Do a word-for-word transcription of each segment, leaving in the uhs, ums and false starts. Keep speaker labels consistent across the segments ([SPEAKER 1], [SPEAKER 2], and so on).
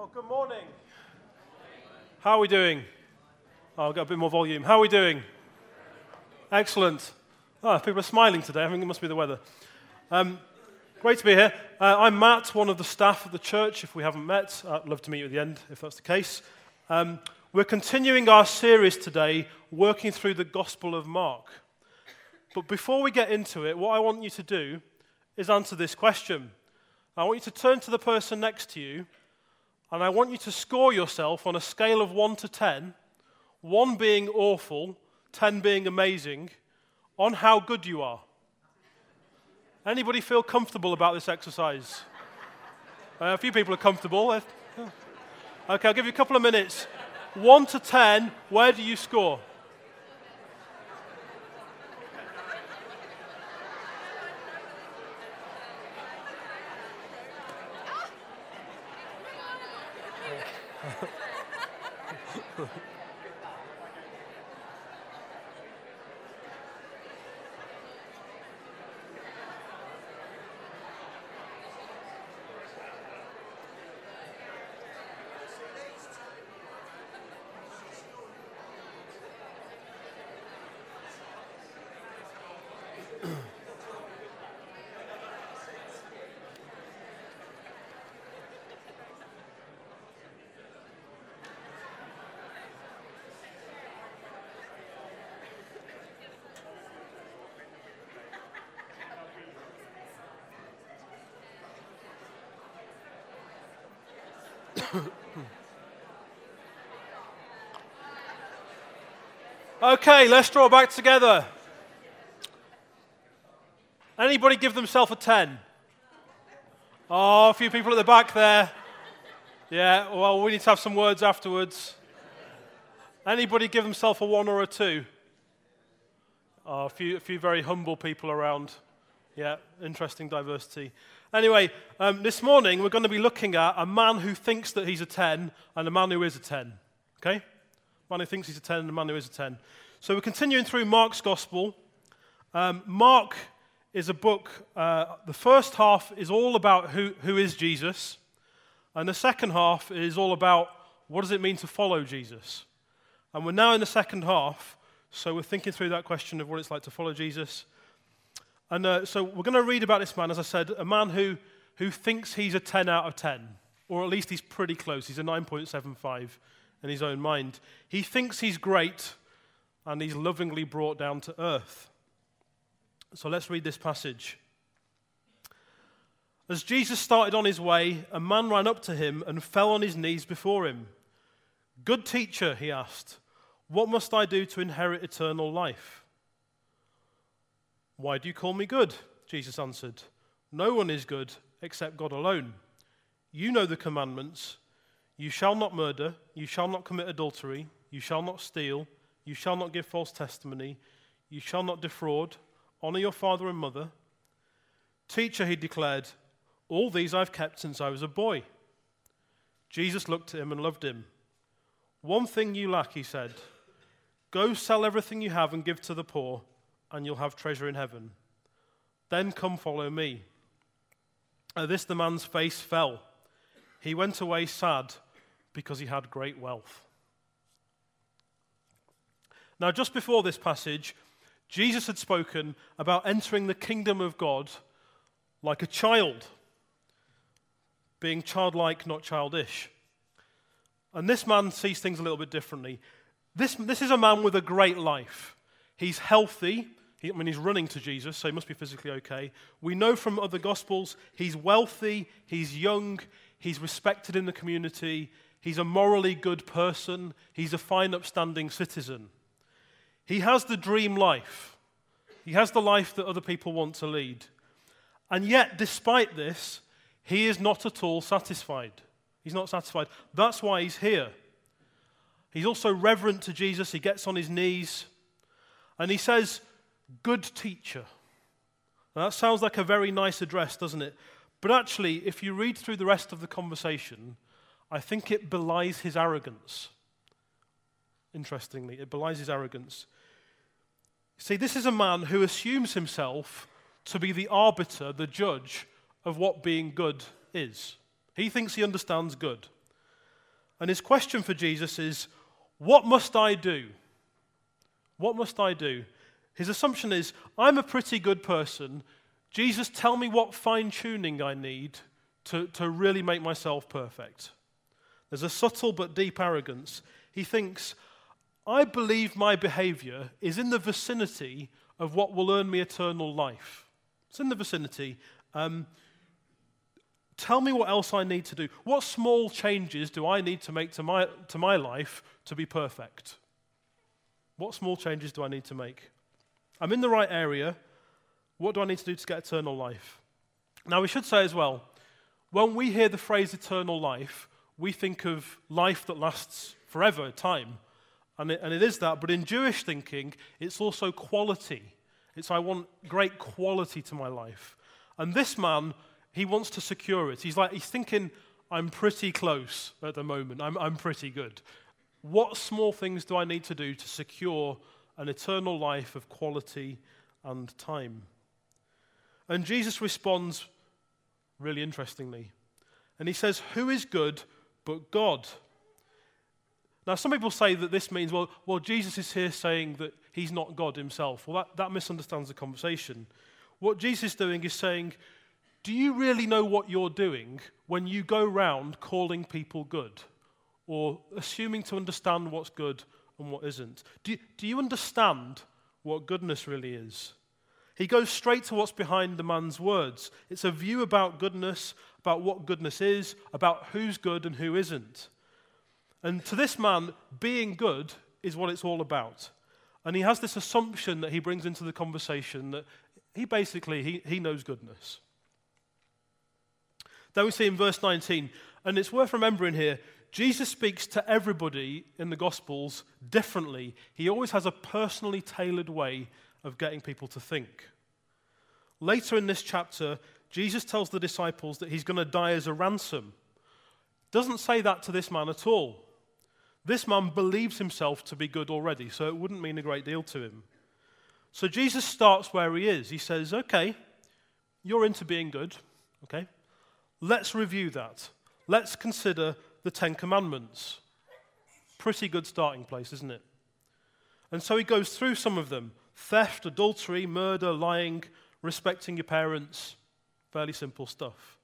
[SPEAKER 1] Oh, good morning. How are we doing? Oh, I've got a bit more volume. How are we doing? Excellent. Oh, people are smiling today. I think it must be the weather. Um, great to be here. Uh, I'm Matt, one of the staff at the church. If we haven't met, I'd love to meet you at the end, if that's the case. Um, we're continuing our series today, working through the Gospel of Mark. But before we get into it, what I want you to do is answer this question. I want you to turn to the person next to you, and I want you to score yourself on a scale of one to ten, one being awful, ten being amazing, on how good you are. Anybody feel comfortable about this exercise? Uh, a few people are comfortable. Okay, I'll give you a couple of minutes. one to ten, where do you score? Okay, let's draw back together. Anybody give themselves a ten? Oh, a few people at the back there. Yeah, well, we need to have some words afterwards. Anybody give themselves a one or a two? Oh, a few, a few very humble people around. Yeah, interesting diversity. Anyway, um, this morning we're going to be looking at a man who thinks that he's a ten and a man who is a ten. Okay? A man who thinks he's a ten and a man who is a ten. So we're continuing through Mark's Gospel. Um, Mark is a book, uh, the first half is all about who, who is Jesus, and the second half is all about what does it mean to follow Jesus. And we're now in the second half, so we're thinking through that question of what it's like to follow Jesus. And uh, so we're going to read about this man, as I said, a man who, who thinks he's a ten out of ten, or at least he's pretty close. He's a nine point seven five in his own mind. He thinks he's great, and he's lovingly brought down to earth. So let's read this passage. As Jesus started on his way, a man ran up to him and fell on his knees before him. "Good teacher," he asked, "what must I do to inherit eternal life?" "Why do you call me good?" Jesus answered. "No one is good except God alone. You know the commandments. You shall not murder, you shall not commit adultery, you shall not steal, you shall not give false testimony, you shall not defraud, honor your father and mother." "Teacher," he declared, "all these I've kept since I was a boy." Jesus looked at him and loved him. "One thing you lack," he said. "Go sell everything you have and give to the poor, and you'll have treasure in heaven. Then come follow me." At this the man's face fell. He went away sad because he had great wealth. Now, just before this passage, Jesus had spoken about entering the kingdom of God like a child, being childlike, not childish. And this man sees things a little bit differently. This, this is a man with a great life. He's healthy. He, I mean, he's running to Jesus, so he must be physically okay. We know from other Gospels he's wealthy, he's young, he's respected in the community, he's a morally good person, he's a fine, upstanding citizen. He has the dream life. He has the life that other people want to lead. And yet, despite this, he is not at all satisfied. He's not satisfied. That's why he's here. He's also reverent to Jesus. He gets on his knees and he says, "Good teacher." Now, that sounds like a very nice address, doesn't it? But actually, if you read through the rest of the conversation, I think it belies his arrogance. Interestingly, it belies his arrogance. See, this is a man who assumes himself to be the arbiter, the judge of what being good is. He thinks he understands good. And his question for Jesus is, what must I do? What must I do? His assumption is, I'm a pretty good person. Jesus, tell me what fine-tuning I need to, to really make myself perfect. There's a subtle but deep arrogance. He thinks, I believe my behavior is in the vicinity of what will earn me eternal life. It's in the vicinity. Um, tell me what else I need to do. What small changes do I need to make to my, to my life to be perfect? What small changes do I need to make? I'm in the right area. What do I need to do to get eternal life? Now, we should say as well, when we hear the phrase eternal life, we think of life that lasts forever, time. And it, and it is that, but in Jewish thinking, it's also quality. It's I want great quality to my life. And this man, he wants to secure it. He's like, he's thinking, I'm pretty close at the moment. I'm, I'm pretty good. What small things do I need to do to secure an eternal life of quality and time? And Jesus responds really interestingly. And he says, who is good but God? Now, some people say that this means, well, well, Jesus is here saying that he's not God himself. Well, that, that misunderstands the conversation. What Jesus is doing is saying, do you really know what you're doing when you go round calling people good? Or assuming to understand what's good and what isn't? Do, do you understand what goodness really is? He goes straight to what's behind the man's words. It's a view about goodness, about what goodness is, about who's good and who isn't. And to this man, being good is what it's all about. And he has this assumption that he brings into the conversation that he basically, he, he knows goodness. Then we see in verse nineteen, and it's worth remembering here, Jesus speaks to everybody in the Gospels differently. He always has a personally tailored way of getting people to think. Later in this chapter, Jesus tells the disciples that he's going to die as a ransom. Doesn't say that to this man at all. This man believes himself to be good already, so it wouldn't mean a great deal to him. So Jesus starts where he is. He says, okay, you're into being good, okay? Let's review that. Let's consider the Ten Commandments. Pretty good starting place, isn't it? And so he goes through some of them. Theft, adultery, murder, lying, respecting your parents. Fairly simple stuff.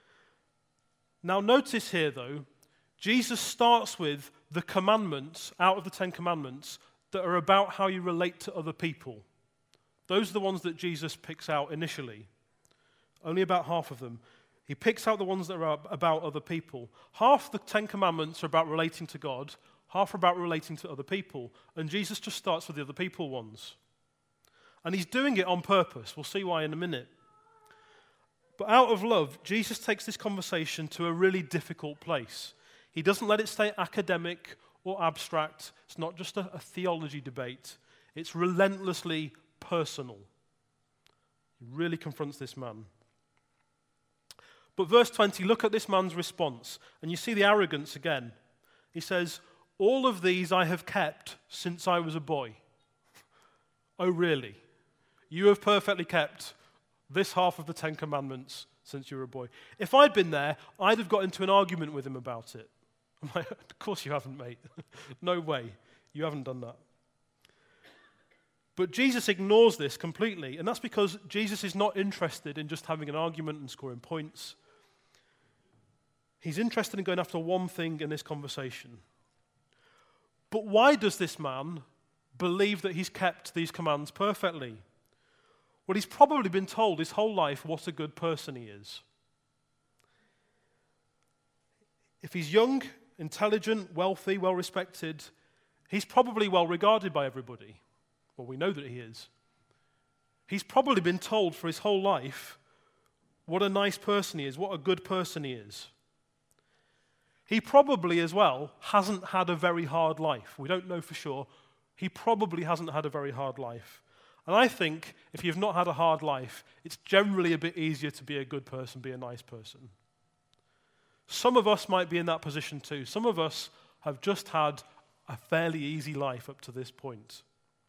[SPEAKER 1] Now notice here, though, Jesus starts with the commandments out of the Ten Commandments that are about how you relate to other people. Those are the ones that Jesus picks out initially. Only about half of them. He picks out the ones that are about other people. Half the Ten Commandments are about relating to God, half are about relating to other people. And Jesus just starts with the other people ones. And he's doing it on purpose. We'll see why in a minute. But out of love, Jesus takes this conversation to a really difficult place. He doesn't let it stay academic or abstract. It's not just a, a theology debate. It's relentlessly personal. He really confronts this man. But verse twenty, look at this man's response, and you see the arrogance again. He says, all of these I have kept since I was a boy. Oh, really? You have perfectly kept this half of the Ten Commandments since you were a boy. If I'd been there, I'd have got into an argument with him about it. I'm like, of course you haven't, mate. No way. You haven't done that. But Jesus ignores this completely, and that's because Jesus is not interested in just having an argument and scoring points. He's interested in going after one thing in this conversation. But why does this man believe that he's kept these commands perfectly? Well, he's probably been told his whole life what a good person he is. If he's young, intelligent, wealthy, well-respected, he's probably well-regarded by everybody. Well, we know that he is. He's probably been told for his whole life what a nice person he is, what a good person he is. He probably, as well, hasn't had a very hard life. We don't know for sure. He probably hasn't had a very hard life. And I think if you've not had a hard life, it's generally a bit easier to be a good person, be a nice person. Some of us might be in that position too. Some of us have just had a fairly easy life up to this point.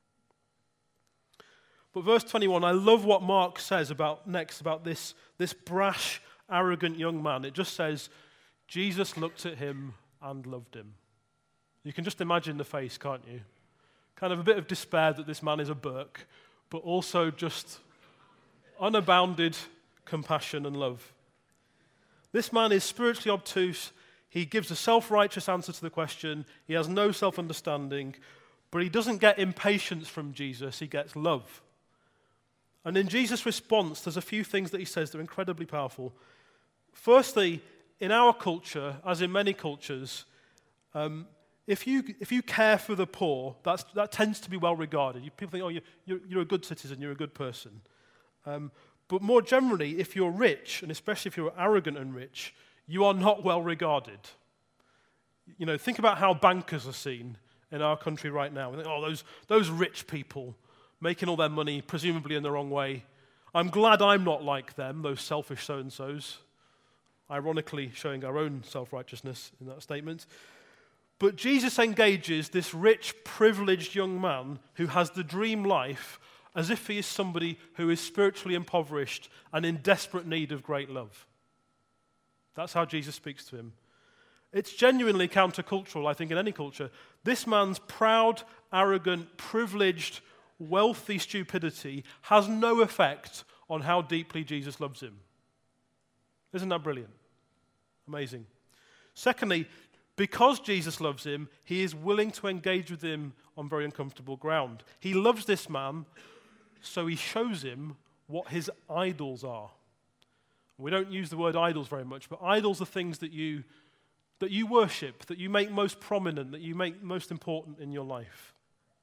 [SPEAKER 1] But verse twenty-one, I love what Mark says about next about this, this brash, arrogant young man. It just says, Jesus looked at him and loved him. You can just imagine the face, can't you? Kind of a bit of despair that this man is a Burke, but also just unabounded compassion and love. This man is spiritually obtuse. He gives a self-righteous answer to the question. He has no self-understanding, but he doesn't get impatience from Jesus. He gets love. And in Jesus' response, there's a few things that he says that are incredibly powerful. Firstly, in our culture, as in many cultures, um, if you if you care for the poor, that's, that tends to be well regarded. You, people think, oh, you, you're, you're a good citizen, you're a good person. Um, but more generally, if you're rich, and especially if you're arrogant and rich, you are not well regarded. You know, think about how bankers are seen in our country right now. We think, oh, those those rich people making all their money, presumably in the wrong way. I'm glad I'm not like them, those selfish so-and-sos. Ironically showing our own self-righteousness in that statement. But Jesus engages this rich, privileged young man who has the dream life as if he is somebody who is spiritually impoverished and in desperate need of great love. That's how Jesus speaks to him. It's genuinely countercultural, I think, in any culture. This man's proud, arrogant, privileged, wealthy stupidity has no effect on how deeply Jesus loves him. Isn't that brilliant? Amazing. Secondly, because Jesus loves him, he is willing to engage with him on very uncomfortable ground. He loves this man, so he shows him what his idols are. We don't use the word idols very much, but idols are things that you that you worship, that you make most prominent, that you make most important in your life.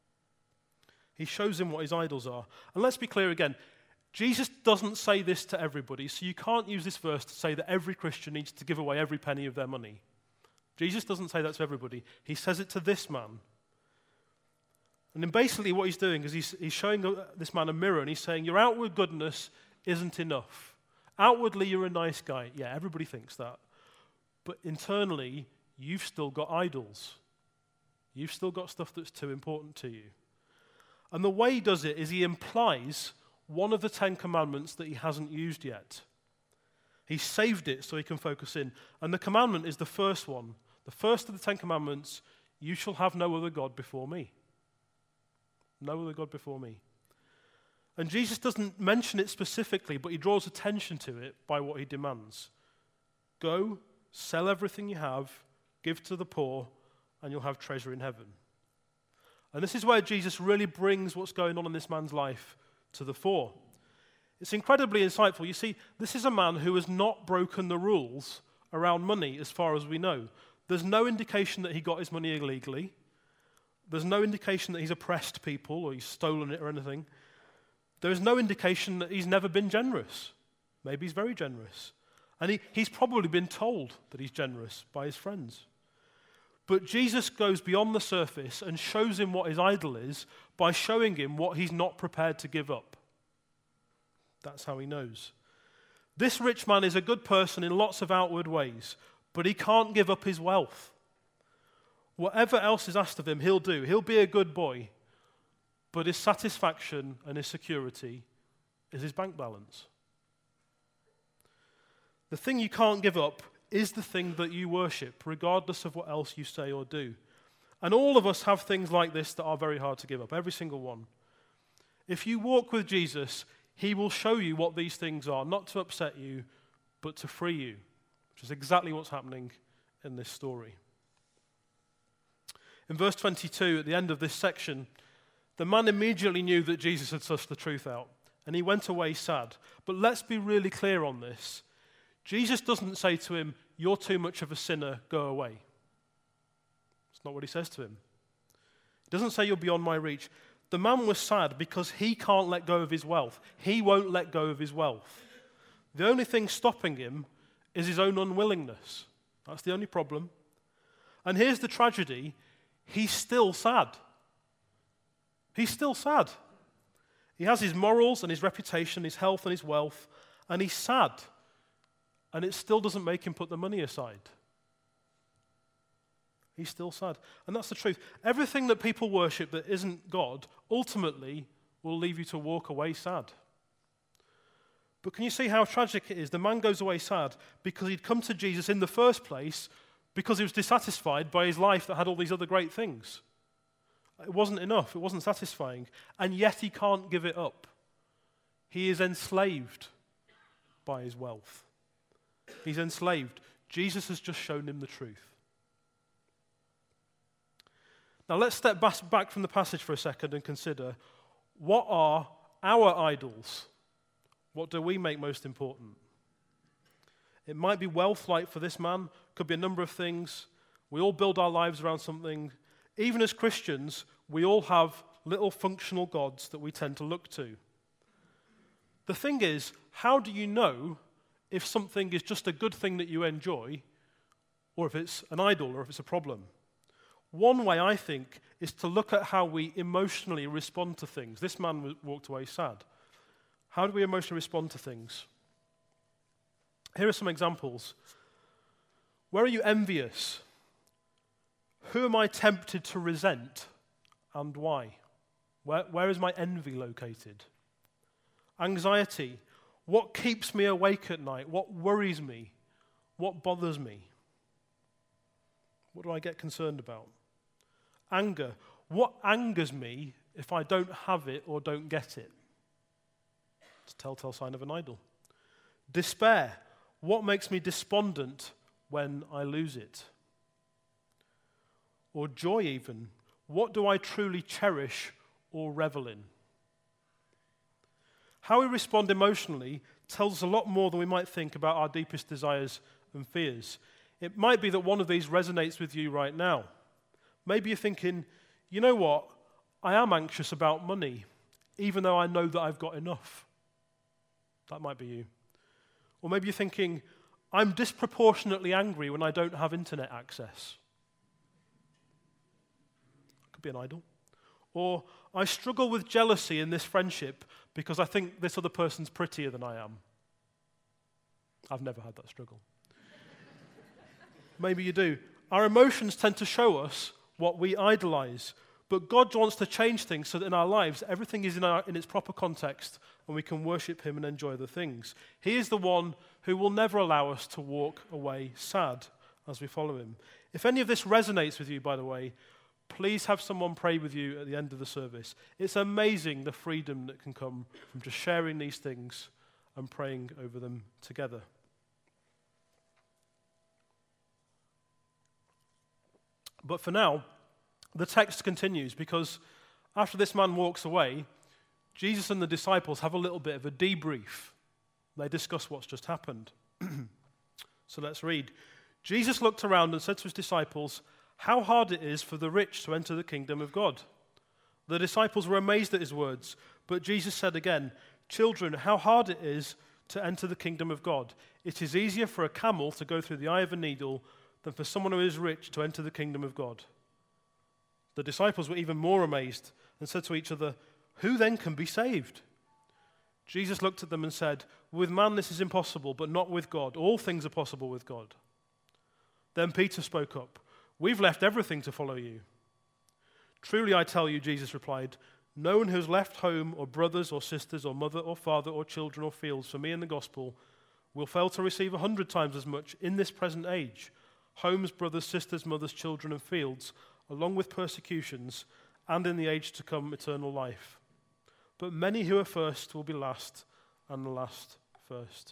[SPEAKER 1] He shows him what his idols are. And let's be clear again, Jesus doesn't say this to everybody, so you can't use this verse to say that every Christian needs to give away every penny of their money. Jesus doesn't say that to everybody. He says it to this man. And then basically what he's doing is he's, he's showing this man a mirror, and he's saying, your outward goodness isn't enough. Outwardly, you're a nice guy. Yeah, everybody thinks that. But internally, you've still got idols. You've still got stuff that's too important to you. And the way he does it is he implies one of the Ten Commandments that he hasn't used yet. He saved it so he can focus in. And the commandment is the first one. The first of the Ten Commandments, you shall have no other God before me. No other God before me. And Jesus doesn't mention it specifically, but he draws attention to it by what he demands. Go, sell everything you have, give to the poor, and you'll have treasure in heaven. And this is where Jesus really brings what's going on in this man's life to the fore. It's incredibly insightful. You see, this is a man who has not broken the rules around money as far as we know. There's no indication that he got his money illegally. There's no indication that he's oppressed people or he's stolen it or anything. There's no indication that he's never been generous. Maybe he's very generous. And he, he's probably been told that he's generous by his friends. But Jesus goes beyond the surface and shows him what his idol is by showing him what he's not prepared to give up. That's how he knows. This rich man is a good person in lots of outward ways, but he can't give up his wealth. Whatever else is asked of him, he'll do. He'll be a good boy, but his satisfaction and his security is his bank balance. The thing you can't give up is the thing that you worship, regardless of what else you say or do. And all of us have things like this that are very hard to give up, every single one. If you walk with Jesus, he will show you what these things are, not to upset you, but to free you, which is exactly what's happening in this story. In verse twenty-two, at the end of this section, the man immediately knew that Jesus had sussed the truth out, and he went away sad. But let's be really clear on this. Jesus doesn't say to him, you're too much of a sinner, go away. That's not what he says to him. He doesn't say you're beyond my reach. The man was sad because he can't let go of his wealth. He won't let go of his wealth. The only thing stopping him is his own unwillingness. That's the only problem. And here's the tragedy. He's still sad. He's still sad. He has his morals and his reputation, his health and his wealth, and he's sad. And it still doesn't make him put the money aside. He's still sad. And that's the truth. Everything that people worship that isn't God ultimately will leave you to walk away sad. But can you see how tragic it is? The man goes away sad because he'd come to Jesus in the first place because he was dissatisfied by his life that had all these other great things. It wasn't enough. It wasn't satisfying. And yet he can't give it up. He is enslaved by his wealth. He's enslaved. Jesus has just shown him the truth. Now let's step back from the passage for a second and consider, what are our idols? What do we make most important? It might be wealth, like for this man. Could be a number of things. We all build our lives around something. Even as Christians, we all have little functional gods that we tend to look to. The thing is, how do you know if something is just a good thing that you enjoy, or if it's an idol, or if it's a problem? One way, I think, is to look at how we emotionally respond to things. This man walked away sad. How do we emotionally respond to things? Here are some examples. Where are you envious? Who am I tempted to resent, and why? Where, where is my envy located? Anxiety. What keeps me awake at night? What worries me? What bothers me? What do I get concerned about? Anger. What angers me if I don't have it or don't get it? It's a telltale sign of an idol. Despair. What makes me despondent when I lose it? Or joy even. What do I truly cherish or revel in? How we respond emotionally tells us a lot more than we might think about our deepest desires and fears. It might be that one of these resonates with you right now. Maybe you're thinking, you know what, I am anxious about money, even though I know that I've got enough. That might be you. Or maybe you're thinking, I'm disproportionately angry when I don't have internet access. Could be an idol. Or I struggle with jealousy in this friendship because I think this other person's prettier than I am. I've never had that struggle. Maybe you do. Our emotions tend to show us what we idolize. But God wants to change things so that in our lives, everything is in, our, in its proper context and we can worship him and enjoy the things. He is the one who will never allow us to walk away sad as we follow him. If any of this resonates with you, by the way, please have someone pray with you at the end of the service. It's amazing the freedom that can come from just sharing these things and praying over them together. But for now, the text continues, because after this man walks away, Jesus and the disciples have a little bit of a debrief. They discuss what's just happened. So let's read. Jesus looked around and said to his disciples, "How hard it is for the rich to enter the kingdom of God." The disciples were amazed at his words, but Jesus said again, "Children, how hard it is to enter the kingdom of God. It is easier for a camel to go through the eye of a needle than for someone who is rich to enter the kingdom of God." The disciples were even more amazed and said to each other, "Who then can be saved?" Jesus looked at them and said, "With man this is impossible, but not with God. All things are possible with God." Then Peter spoke up, "We've left everything to follow you." "Truly I tell you," Jesus replied, "no one who has left home or brothers or sisters or mother or father or children or fields for me and the gospel will fail to receive a hundred times as much in this present age, homes, brothers, sisters, mothers, children, and fields, along with persecutions, and in the age to come eternal life. But many who are first will be last, and the last first."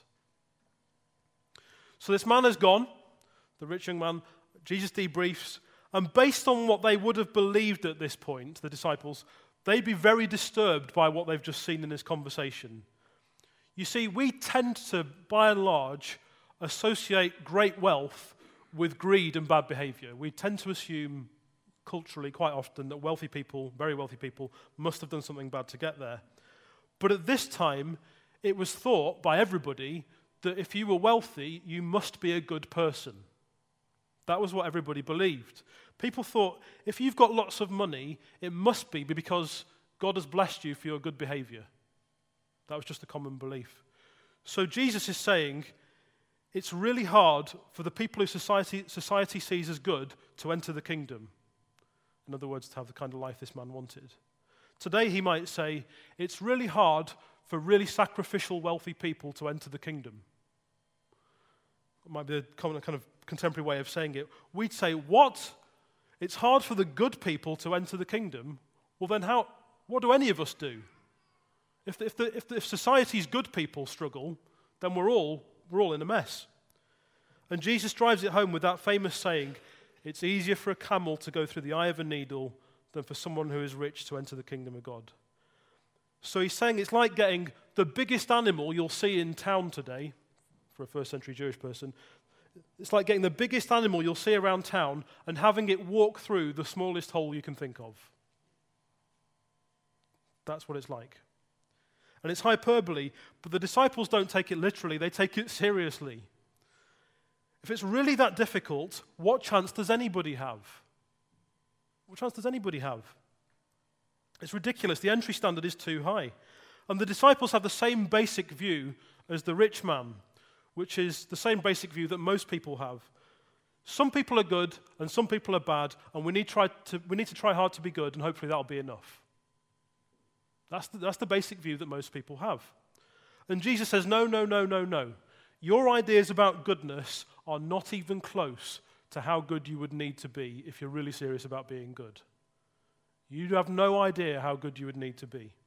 [SPEAKER 1] So this man has gone, the rich young man. Jesus debriefs, and based on what they would have believed at this point, the disciples, they'd be very disturbed by what they've just seen in this conversation. You see, we tend to, by and large, associate great wealth with greed and bad behavior. We tend to assume culturally quite often that wealthy people, very wealthy people, must have done something bad to get there. But at this time, it was thought by everybody that if you were wealthy, you must be a good person. That was what everybody believed. People thought, if you've got lots of money, it must be because God has blessed you for your good behavior. That was just a common belief. So Jesus is saying, it's really hard for the people who society, society sees as good to enter the kingdom. In other words, to have the kind of life this man wanted. Today he might say, it's really hard for really sacrificial, wealthy people to enter the kingdom. might be a common kind of contemporary way of saying it, we'd say, what? It's hard for the good people to enter the kingdom. Well, then how? What do any of us do? If, the, if, the, if, the, if society's good people struggle, then we're all, we're all in a mess. And Jesus drives it home with that famous saying, it's easier for a camel to go through the eye of a needle than for someone who is rich to enter the kingdom of God. So he's saying it's like getting the biggest animal you'll see in town today, for a first century Jewish person. It's like getting the biggest animal you'll see around town and having it walk through the smallest hole you can think of. That's what it's like. And it's hyperbole, but the disciples don't take it literally, they take it seriously. If it's really that difficult, what chance does anybody have? What chance does anybody have? It's ridiculous. The entry standard is too high. And the disciples have the same basic view as the rich man, which is the same basic view that most people have. Some people are good and some people are bad, and we need, try to, we need to try hard to be good, and hopefully that'll be enough. That's the, that's the basic view that most people have. And Jesus says, no, no, no, no, no. Your ideas about goodness are not even close to how good you would need to be if you're really serious about being good. You have no idea how good you would need to be.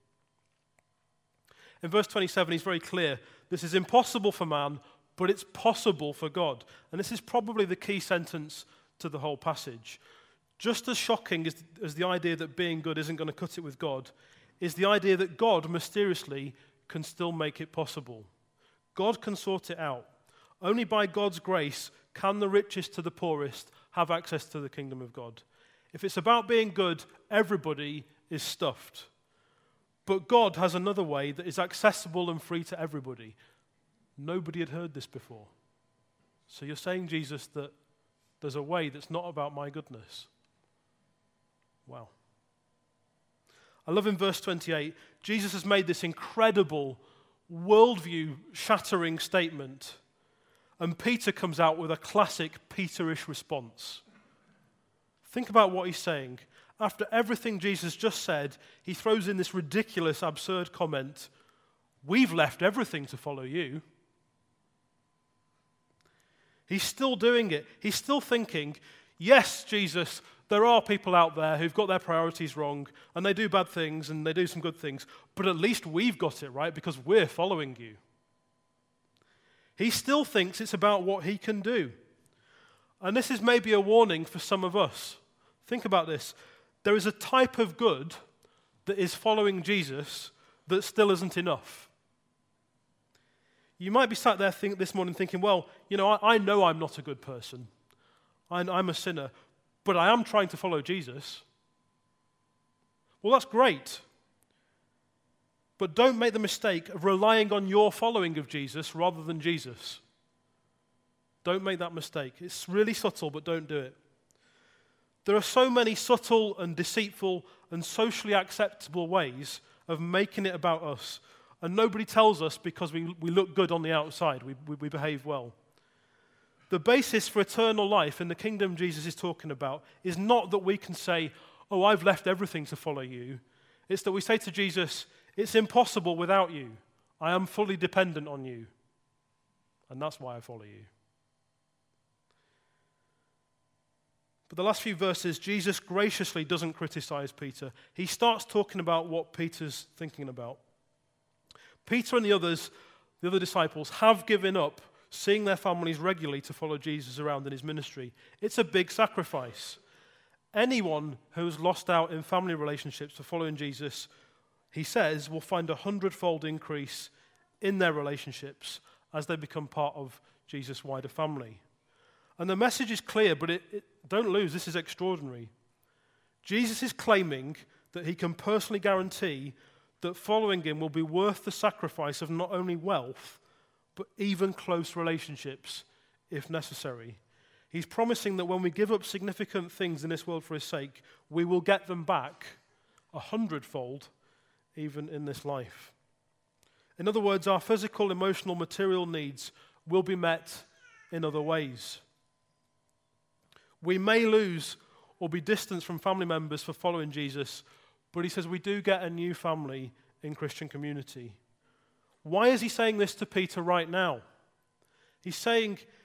[SPEAKER 1] In verse twenty-seven, he's very clear. This is impossible for man, but it's possible for God. And this is probably the key sentence to the whole passage. Just as shocking as, as the idea that being good isn't going to cut it with God, is the idea that God mysteriously can still make it possible. God can sort it out. Only by God's grace can the richest to the poorest have access to the kingdom of God. If it's about being good, everybody is stuffed. But God has another way that is accessible and free to everybody. Nobody had heard this before. So you're saying, Jesus, that there's a way that's not about my goodness. Wow. I love in verse twenty-eight, Jesus has made this incredible, worldview-shattering statement, and Peter comes out with a classic Peterish response. Think about what he's saying. After everything Jesus just said, he throws in this ridiculous, absurd comment, we've left everything to follow you. He's still doing it. He's still thinking, yes, Jesus, there are people out there who've got their priorities wrong, and they do bad things, and they do some good things, but at least we've got it right because we're following you. He still thinks it's about what he can do. And this is maybe a warning for some of us. Think about this. There is a type of good that is following Jesus that still isn't enough. You might be sat there think, this morning thinking, well, you know, I, I know I'm not a good person. I, I'm a sinner, but I am trying to follow Jesus. Well, that's great. But don't make the mistake of relying on your following of Jesus rather than Jesus. Don't make that mistake. It's really subtle, but don't do it. There are so many subtle and deceitful and socially acceptable ways of making it about us. And nobody tells us because we, we look good on the outside. We, we, we behave well. The basis for eternal life in the kingdom Jesus is talking about is not that we can say, oh, I've left everything to follow you. It's that we say to Jesus, it's impossible without you. I am fully dependent on you. And that's why I follow you. But the last few verses, Jesus graciously doesn't criticize Peter. He starts talking about what Peter's thinking about. Peter and the others, the other disciples, have given up seeing their families regularly to follow Jesus around in his ministry. It's a big sacrifice. Anyone who's lost out in family relationships for following Jesus, he says, will find a hundredfold increase in their relationships as they become part of Jesus' wider family. And the message is clear, but it, it, don't lose, this is extraordinary. Jesus is claiming that he can personally guarantee that following him will be worth the sacrifice of not only wealth, but even close relationships, if necessary. He's promising that when we give up significant things in this world for his sake, we will get them back a hundredfold, even in this life. In other words, our physical, emotional, material needs will be met in other ways. We may lose or be distanced from family members for following Jesus, but he says we do get a new family in Christian community. Why is he saying this to Peter right now? He's saying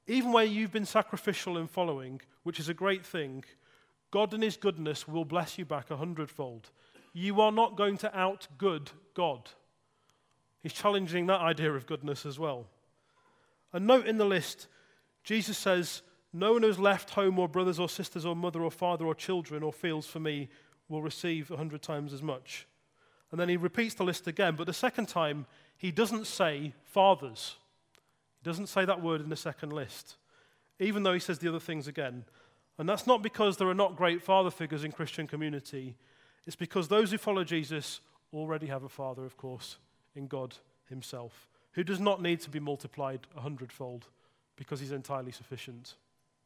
[SPEAKER 1] Even where you've been sacrificial in following, which is a great thing, God in his goodness will bless you back a hundredfold. You are not going to out-good God. He's challenging that idea of goodness as well. And note in the list, Jesus says, no one who's left home or brothers or sisters or mother or father or children or fields for me will receive a hundred times as much. And then he repeats the list again, but the second time, he doesn't say fathers. He doesn't say that word in the second list, even though he says the other things again. And that's not because there are not great father figures in Christian community. It's because those who follow Jesus already have a father, of course, in God himself, who does not need to be multiplied a hundredfold because he's entirely sufficient.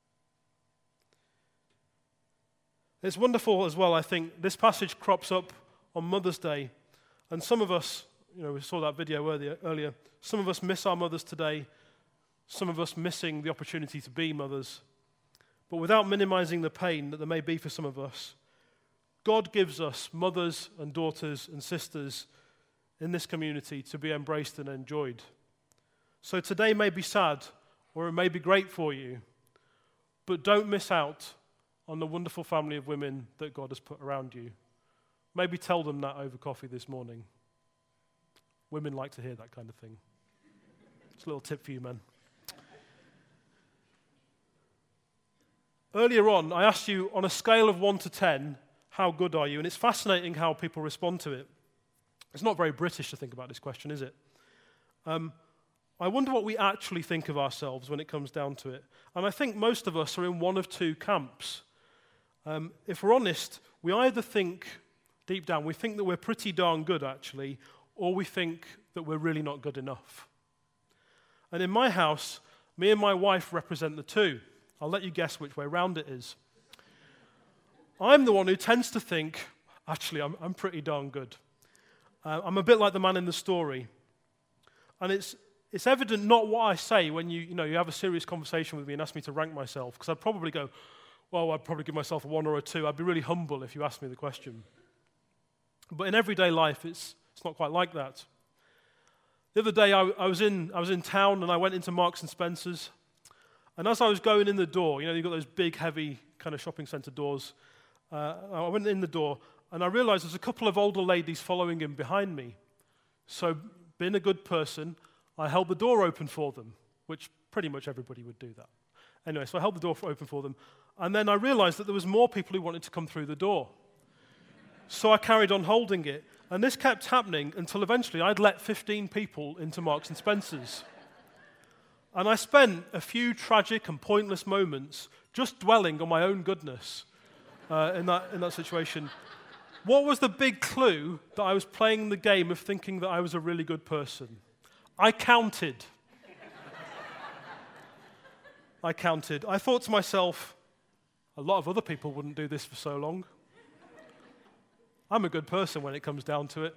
[SPEAKER 1] It's wonderful as well, I think, this passage crops up on Mother's Day, and some of us, you know, we saw that video earlier, some of us miss our mothers today, some of us missing the opportunity to be mothers. But without minimizing the pain that there may be for some of us, God gives us mothers and daughters and sisters in this community to be embraced and enjoyed. So today may be sad, or it may be great for you, but don't miss out on the wonderful family of women that God has put around you. Maybe tell them that over coffee this morning. Women like to hear that kind of thing. It's a little tip for you, men. Earlier on, I asked you, on a scale of one to ten, how good are you? And it's fascinating how people respond to it. It's not very British to think about this question, is it? Um, I wonder what we actually think of ourselves when it comes down to it. And I think most of us are in one of two camps. Um, if we're honest, we either think, deep down, we think that we're pretty darn good, actually, or we think that we're really not good enough. And in my house, me and my wife represent the two. I'll let you guess which way round it is. I'm the one who tends to think, actually, I'm, I'm pretty darn good. Uh, I'm a bit like the man in the story. And it's it's evident not what I say when you, you know, you have a serious conversation with me and ask me to rank myself, because I'd probably go, well, I'd probably give myself a one or a two. I'd be really humble if you asked me the question. But in everyday life, it's it's not quite like that. The other day, I, I was in I was in town and I went into Marks and Spencer's. And as I was going in the door, you know, you've got those big, heavy kind of shopping centre doors. Uh, I went in the door and I realized there's a couple of older ladies following him behind me. So, being a good person, I held the door open for them, which pretty much everybody would do that. Anyway, so I held the door open for them. And then I realized that there was more people who wanted to come through the door. So I carried on holding it. And this kept happening until eventually I'd let fifteen people into Marks and Spencer's. And I spent a few tragic and pointless moments just dwelling on my own goodness uh, in that in that situation. What was the big clue that I was playing the game of thinking that I was a really good person? I counted. I counted. I thought to myself, a lot of other people wouldn't do this for so long. I'm a good person when it comes down to it.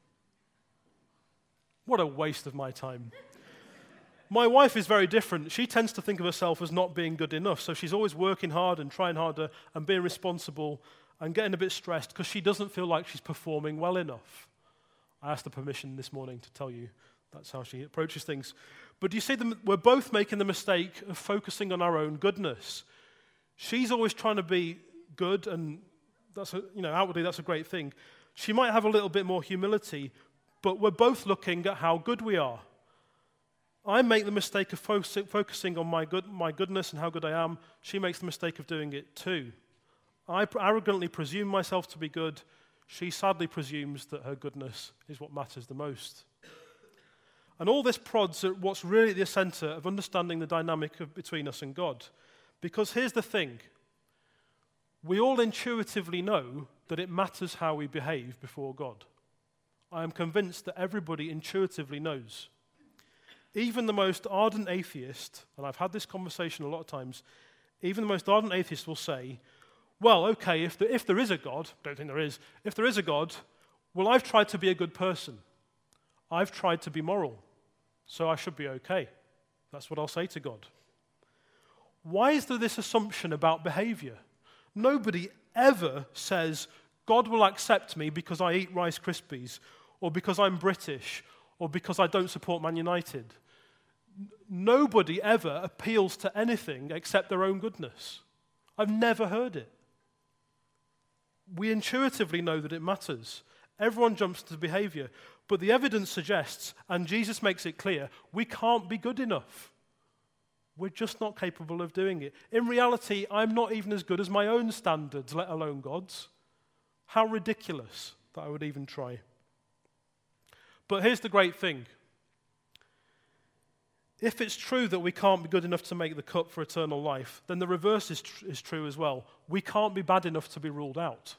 [SPEAKER 1] What a waste of my time. My wife is very different. She tends to think of herself as not being good enough, so she's always working hard and trying harder and being responsible and getting a bit stressed because she doesn't feel like she's performing well enough. I asked her permission this morning to tell you that's how she approaches things. But do you see, them, we're both making the mistake of focusing on our own goodness. She's always trying to be good, and that's a, you know, outwardly that's a great thing. She might have a little bit more humility, but we're both looking at how good we are. I make the mistake of fo- focusing on my good, my goodness and how good I am. She makes the mistake of doing it too. I pr- arrogantly presume myself to be good. She sadly presumes that her goodness is what matters the most. And all this prods at what's really at the center of understanding the dynamic of, between us and God. Because here's the thing. We all intuitively know that it matters how we behave before God. I am convinced that everybody intuitively knows. Even the most ardent atheist, and I've had this conversation a lot of times, even the most ardent atheist will say, well, okay, if, the, if there is a God, don't think there is, if there is a God, well, I've tried to be a good person. I've tried to be moral, so I should be okay. That's what I'll say to God. Why is there this assumption about behavior? Nobody ever says, God will accept me because I eat Rice Krispies, or because I'm British, or because I don't support Man United. nobody ever appeals to anything except their own goodness. I've never heard it. We intuitively know that it matters. Everyone jumps to behavior. But the evidence suggests, and Jesus makes it clear, we can't be good enough. We're just not capable of doing it. In reality, I'm not even as good as my own standards, let alone God's. How ridiculous that I would even try. But here's the great thing. If it's true that we can't be good enough to make the cut for eternal life, then the reverse is, tr- is true as well. We can't be bad enough to be ruled out.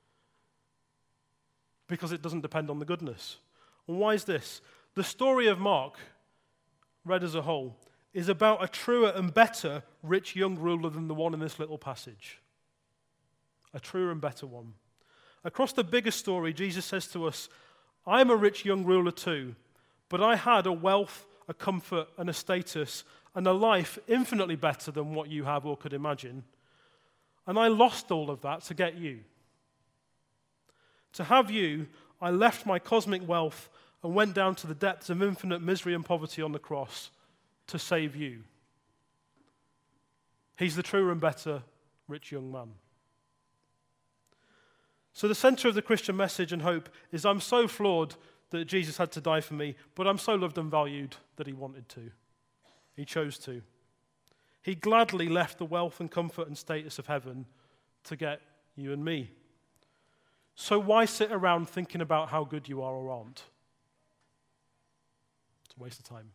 [SPEAKER 1] Because it doesn't depend on the goodness. And why is this? The story of Mark, read as a whole, is about a truer and better rich young ruler than the one in this little passage. A truer and better one. Across the bigger story, Jesus says to us, I'm a rich young ruler too, but I had a wealth, a comfort, and a status, and a life infinitely better than what you have or could imagine. And I lost all of that to get you. To have you, I left my cosmic wealth and went down to the depths of infinite misery and poverty on the cross to save you. He's the truer and better rich young man. So the center of the Christian message and hope is I'm so flawed that Jesus had to die for me, but I'm so loved and valued that he wanted to. He chose to. He gladly left the wealth and comfort and status of heaven to get you and me. So why sit around thinking about how good you are or aren't? It's a waste of time.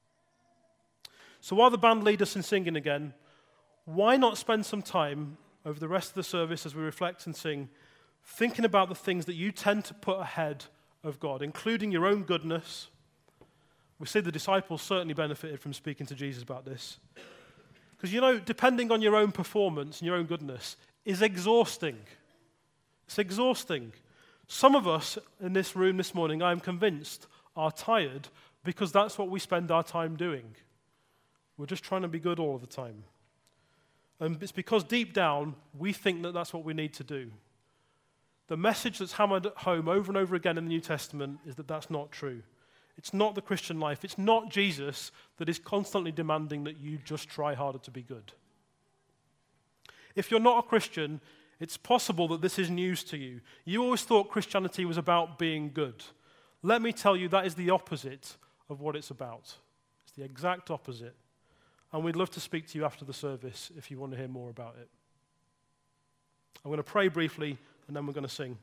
[SPEAKER 1] So while the band lead us in singing again, why not spend some time over the rest of the service as we reflect and sing, thinking about the things that you tend to put ahead of God, including your own goodness. We see the disciples certainly benefited from speaking to Jesus about this. Because, you know, depending on your own performance and your own goodness is exhausting. It's exhausting. Some of us in this room this morning, I'm convinced, are tired because that's what we spend our time doing. We're just trying to be good all of the time. And it's because deep down, we think that that's what we need to do. The message that's hammered home over and over again in the New Testament is that that's not true. It's not the Christian life. It's not Jesus that is constantly demanding that you just try harder to be good. If you're not a Christian, it's possible that this is news to you. You always thought Christianity was about being good. Let me tell you, that is the opposite of what it's about. It's the exact opposite. And we'd love to speak to you after the service if you want to hear more about it. I'm going to pray briefly, and then we're going to sing.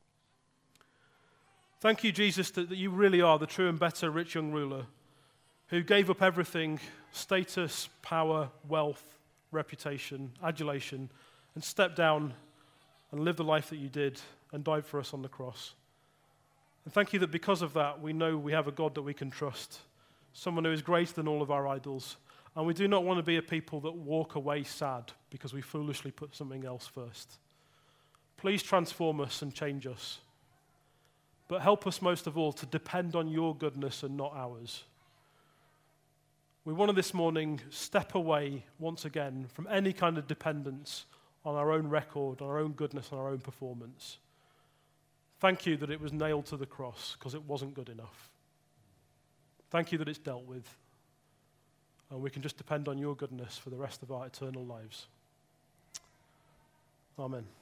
[SPEAKER 1] Thank you, Jesus, that, that you really are the true and better rich young ruler who gave up everything, status, power, wealth, reputation, adulation, and stepped down and lived the life that you did and died for us on the cross. And thank you that because of that, we know we have a God that we can trust, someone who is greater than all of our idols. And we do not want to be a people that walk away sad because we foolishly put something else first. Please transform us and change us. But help us most of all to depend on your goodness and not ours. We want to this morning step away once again from any kind of dependence on our own record, on our own goodness, on our own performance. Thank you that it was nailed to the cross because it wasn't good enough. Thank you that it's dealt with. And we can just depend on your goodness for the rest of our eternal lives. Amen.